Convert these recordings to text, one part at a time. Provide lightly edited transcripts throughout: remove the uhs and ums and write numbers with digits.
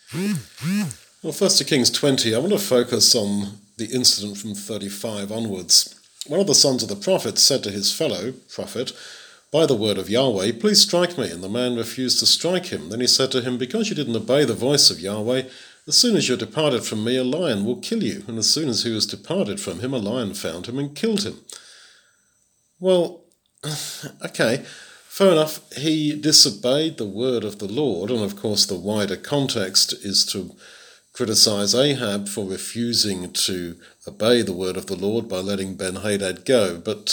Well, first to Kings 20, I want to focus on the incident from 35 onwards. One of the sons of the prophet said to his fellow prophet, "By the word of Yahweh, please strike me." And the man refused to strike him. Then he said to him, "Because you didn't obey the voice of Yahweh, as soon as you're departed from me, a lion will kill you." And as soon as he was departed from him, a lion found him and killed him. Well, okay, fair enough. He disobeyed the word of the Lord, and of course the wider context is to criticize Ahab for refusing to obey the word of the Lord by letting Ben-Hadad go. But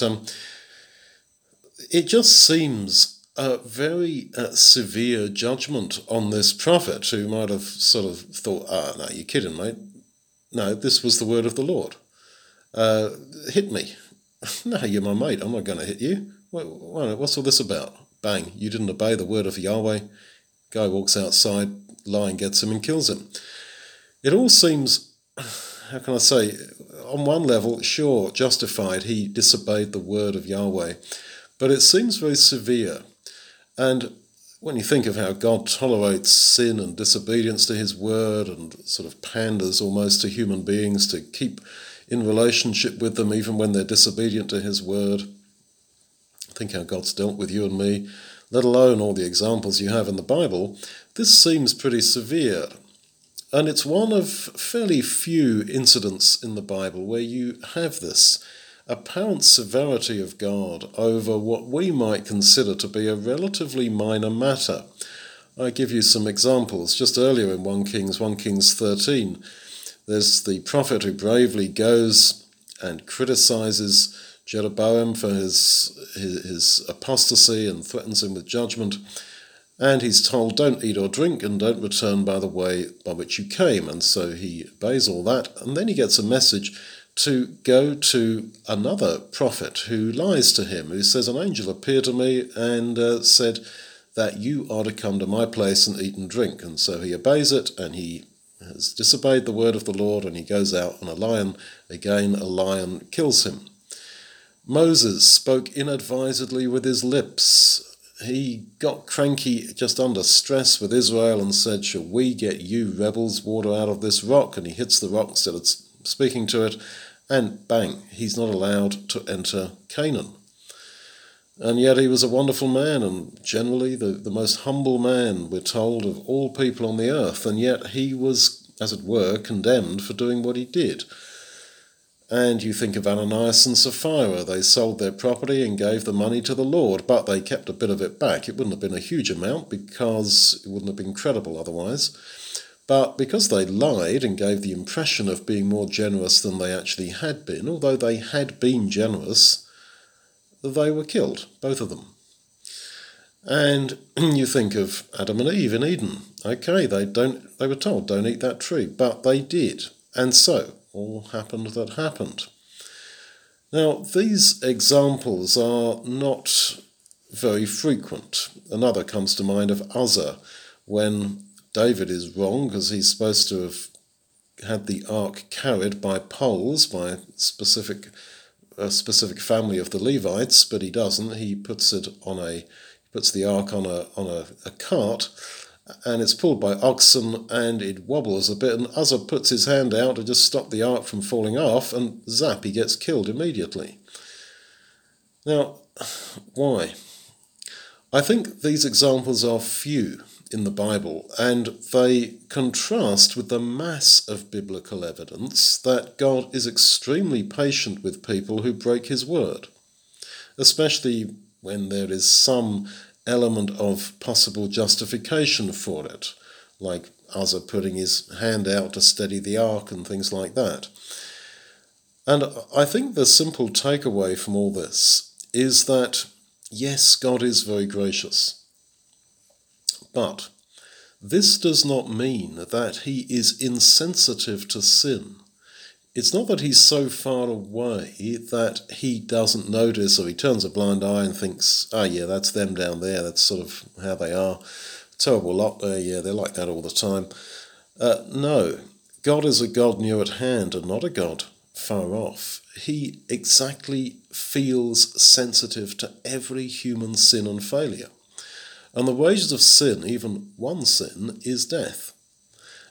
it just seems a very severe judgment on this prophet, who might have sort of thought, no, you're kidding, mate. No, this was the word of the Lord. Hit me. No, you're my mate. I'm not going to hit you. What's all this about? Bang, you didn't obey the word of Yahweh. Guy walks outside, lion gets him and kills him. It all seems, how can I say, on one level, sure, justified. He disobeyed the word of Yahweh. But it seems very severe. And when you think of how God tolerates sin and disobedience to his word and sort of panders almost to human beings to keep in relationship with them even when they're disobedient to his word, think how God's dealt with you and me, let alone all the examples you have in the Bible, this seems pretty severe. And it's one of fairly few incidents in the Bible where you have this apparent severity of God over what we might consider to be a relatively minor matter. I give you some examples. Just earlier in 1 Kings 13, there's the prophet who bravely goes and criticizes Jeroboam for his apostasy and threatens him with judgment. And he's told, don't eat or drink and don't return by the way by which you came. And so he obeys all that. And then he gets a message to go to another prophet who lies to him, who says, an angel appeared to me and said that you are to come to my place and eat and drink. And so he obeys it, and he has disobeyed the word of the Lord, and he goes out, and a lion kills him. Moses spoke inadvisedly with his lips. He got cranky just under stress with Israel and said, shall we get you rebels water out of this rock? And he hits the rock instead of speaking to it, and bang, he's not allowed to enter Canaan. And yet he was a wonderful man, and generally the most humble man, we're told, of all people on the earth, and yet he was, as it were, condemned for doing what he did. And you think of Ananias and Sapphira. They sold their property and gave the money to the Lord, but they kept a bit of it back. It wouldn't have been a huge amount because it wouldn't have been credible otherwise. But because they lied and gave the impression of being more generous than they actually had been, although they had been generous, they were killed, both of them. And you think of Adam and Eve in Eden. Okay, they were told, don't eat that tree, but they did. And so all happened that happened. Now, these examples are not very frequent. Another comes to mind of Uzzah, when David is wrong because he's supposed to have had the ark carried by poles by a specific family of the Levites, but he doesn't. He puts the ark on a cart, and it's pulled by oxen, and it wobbles a bit, and Uzzah puts his hand out to just stop the ark from falling off, and zap, he gets killed immediately. Now, why? I think these examples are few in the Bible, and they contrast with the mass of biblical evidence that God is extremely patient with people who break his word, especially when there is some element of possible justification for it, like Uzzah putting his hand out to steady the ark and things like that. And I think the simple takeaway from all this is that, yes, God is very gracious, but this does not mean that he is insensitive to sin. It's not that he's so far away that he doesn't notice, or he turns a blind eye and thinks, oh yeah, that's them down there, that's sort of how they are. Terrible lot, yeah, they're like that all the time. No, God is a God near at hand and not a God far off. He exactly feels sensitive to every human sin and failure. And the wages of sin, even one sin, is death.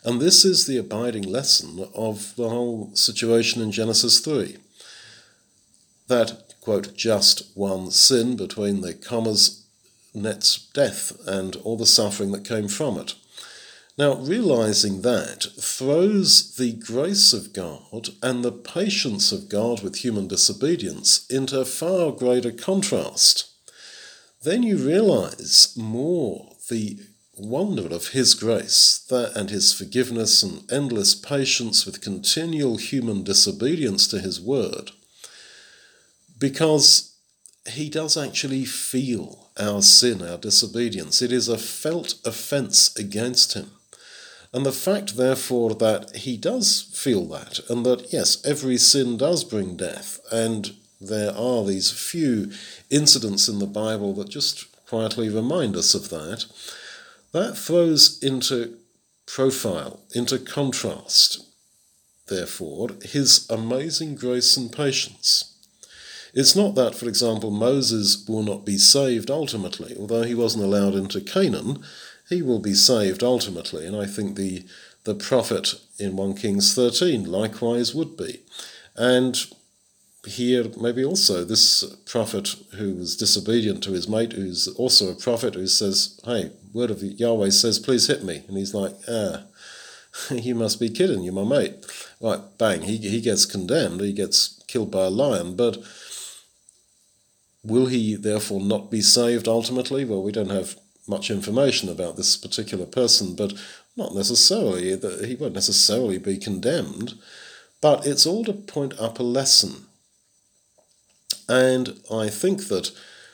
And this is the abiding lesson of the whole situation in Genesis 3. That, quote, just one sin between the commas nets death and all the suffering that came from it. Now, realizing that throws the grace of God and the patience of God with human disobedience into far greater contrast. Then you realize more the wonder of his grace and his forgiveness and endless patience with continual human disobedience to his word, because he does actually feel our sin, our disobedience. It is a felt offence against him. And the fact, therefore, that he does feel that, and that, yes, every sin does bring death, and there are these few incidents in the Bible that just quietly remind us of that, that throws into profile, into contrast, therefore, his amazing grace and patience. It's not that, for example, Moses will not be saved ultimately, although he wasn't allowed into Canaan. He will be saved ultimately, and I think the prophet in 1 Kings 13 likewise would be. And here maybe also this prophet who was disobedient to his mate, who's also a prophet, who says, hey, word of Yahweh says, please hit me. And he's like, you must be kidding, you're my mate. Right, bang, he gets condemned, he gets killed by a lion, but will he therefore not be saved ultimately? Well, we don't have much information about this particular person, but not necessarily. He won't necessarily be condemned, but it's all to point up a lesson. And I think that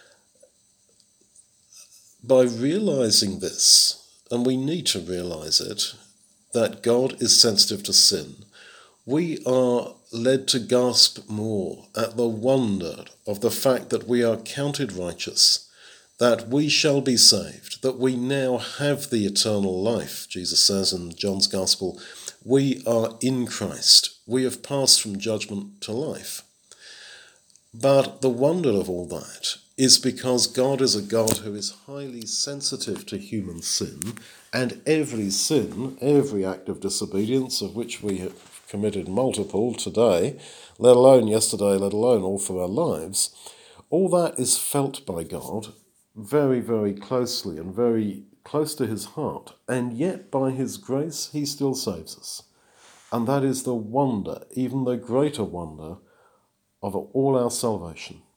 by realizing this, and we need to realize it, that God is sensitive to sin, we are led to gasp more at the wonder of the fact that we are counted righteous, that we shall be saved, that we now have the eternal life. Jesus says in John's Gospel, we are in Christ. We have passed from judgment to life. But the wonder of all that is because God is a God who is highly sensitive to human sin, and every sin, every act of disobedience, of which we have committed multiple today, let alone yesterday, let alone all through our lives, all that is felt by God very, very closely and very close to his heart, and yet by his grace he still saves us. And that is the wonder, even the greater wonder, of all our salvation.